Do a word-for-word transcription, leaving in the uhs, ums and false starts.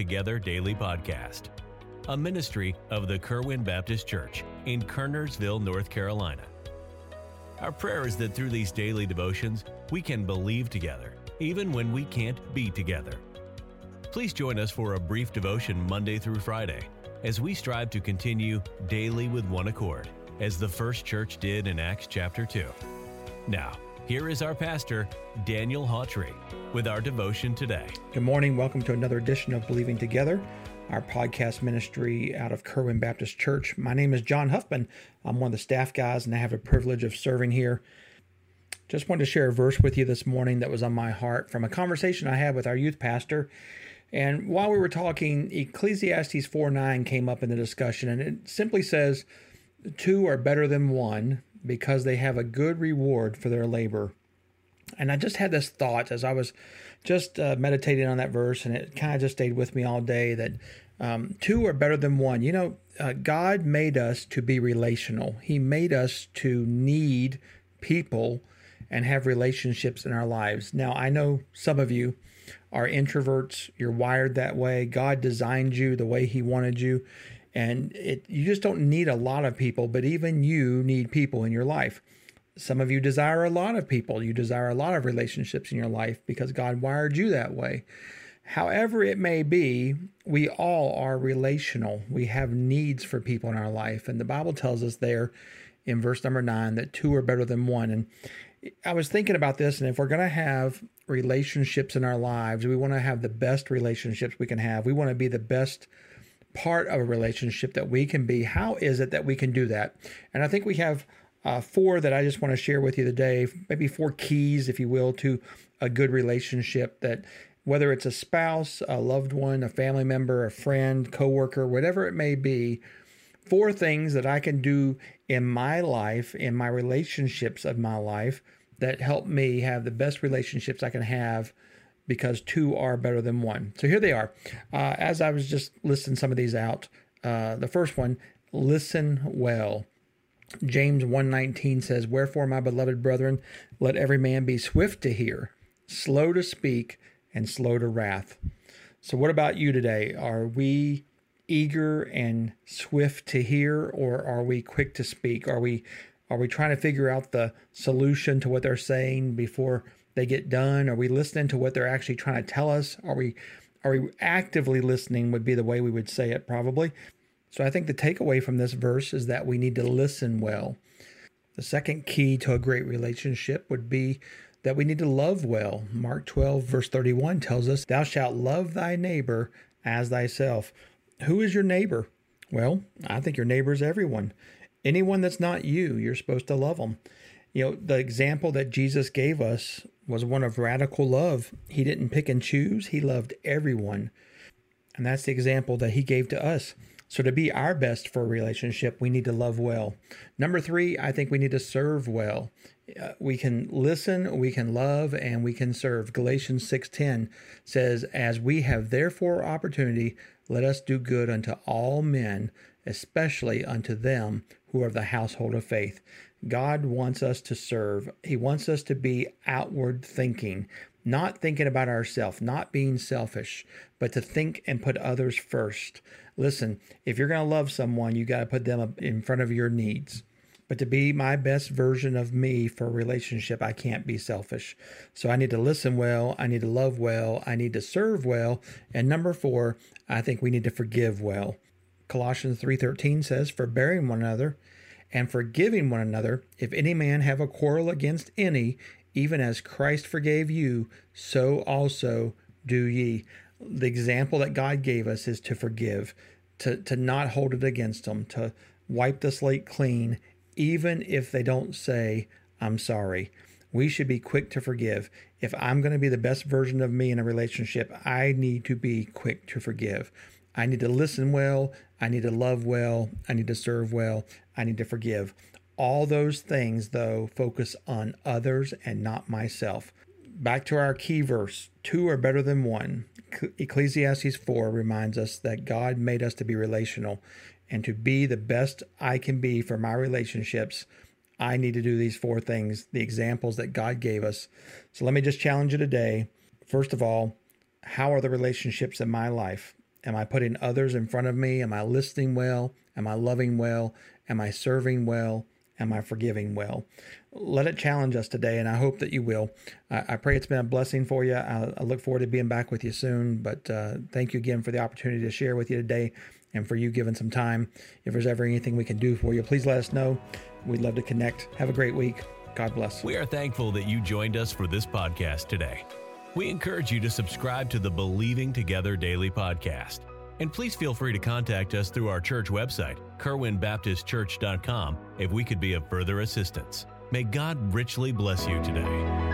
Together Daily Podcast, a ministry of the Kerwin Baptist Church in Kernersville, North Carolina. Our prayer is that through these daily devotions, we can believe together, even when we can't be together. Please join us for a brief devotion Monday through Friday as we strive to continue daily with one accord, as the first church did in Acts chapter two. Now, here is our pastor, Daniel Hawtrey, with our devotion today. Good morning. Welcome to another edition of Believing Together, our podcast ministry out of Kerwin Baptist Church. My name is John Huffman. I'm one of the staff guys, and I have the privilege of serving here. Just wanted to share a verse with you this morning that was on my heart from a conversation I had with our youth pastor. And while we were talking, Ecclesiastes four nine came up in the discussion, and it simply says, two are better than one because they have a good reward for their labor. And I just had this thought as I was just uh, meditating on that verse, and it kind of just stayed with me all day, that um, two are better than one. You know, uh, God made us to be relational. He made us to need people and have relationships in our lives. Now, I know some of you are introverts. You're wired that way. God designed you the way He wanted you. And it, you just don't need a lot of people, but even you need people in your life. Some of you desire a lot of people. You desire a lot of relationships in your life because God wired you that way. However it may be, we all are relational. We have needs for people in our life. And the Bible tells us there in verse number nine that two are better than one. And I was thinking about this, and if we're going to have relationships in our lives, we want to have the best relationships we can have. We want to be the best part of a relationship that we can be. How is it that we can do that? And I think we have uh, four that I just want to share with you today, maybe four keys, if you will, to a good relationship, that whether it's a spouse, a loved one, a family member, a friend, coworker, whatever it may be, four things that I can do in my life, in my relationships of my life, that help me have the best relationships I can have, because two are better than one. So here they are. Uh, as I was just listing some of these out, uh, the first one, listen well. James one nineteen says, "Wherefore, my beloved brethren, let every man be swift to hear, slow to speak, and slow to wrath." So what about you today? Are we eager and swift to hear, or are we quick to speak? Are we are we trying to figure out the solution to what they're saying before they get done? Are we listening to what they're actually trying to tell us? Are we are we actively listening would be the way we would say it probably. So I think the takeaway from this verse is that we need to listen well. The second key to a great relationship would be that we need to love well. Mark twelve verse thirty-one tells us, "Thou shalt love thy neighbor as thyself." Who is your neighbor? Well, I think your neighbor is everyone. Anyone that's not you, you're supposed to love them. You know, the example that Jesus gave us was one of radical love. He didn't pick and choose. He loved everyone. And that's the example that He gave to us. So to be our best for a relationship, we need to love well. Number three, I think we need to serve well. Uh, we can listen, we can love, and we can serve. Galatians six ten says, "As we have therefore opportunity, let us do good unto all men, especially unto them who are of the household of faith." God wants us to serve. He wants us to be outward thinking, not thinking about ourselves, not being selfish, but to think and put others first. Listen, if you're going to love someone, you got to put them in front of your needs. But to be my best version of me for a relationship, I can't be selfish. So I need to listen well. I need to love well. I need to serve well. And number four, I think we need to forgive well. Colossians three thirteen says, "Forbearing one another and forgiving one another, if any man have a quarrel against any, even as Christ forgave you, so also do ye." The example that God gave us is to forgive, to, to not hold it against them, to wipe the slate clean, even if they don't say, "I'm sorry." We should be quick to forgive. If I'm going to be the best version of me in a relationship, I need to be quick to forgive. I need to listen well. I need to love well. I need to serve well. I need to forgive. All those things, though, focus on others and not myself. Back to our key verse, two are better than one. Ecclesiastes four reminds us that God made us to be relational, and to be the best I can be for my relationships, I need to do these four things, the examples that God gave us. So let me just challenge you today. First of all, how are the relationships in my life? Am I putting others in front of me? Am I listening well? Am I loving well? Am I serving well? Am I forgiving well? Let it challenge us today, and I hope that you will. I, I pray it's been a blessing for you. I, I look forward to being back with you soon, but uh, thank you again for the opportunity to share with you today and for you giving some time. If there's ever anything we can do for you, please let us know. We'd love to connect. Have a great week. God bless. We are thankful that you joined us for this podcast today. We encourage you to subscribe to the Believing Together Daily Podcast. And please feel free to contact us through our church website, kerwin baptist church dot com, if we could be of further assistance. May God richly bless you today.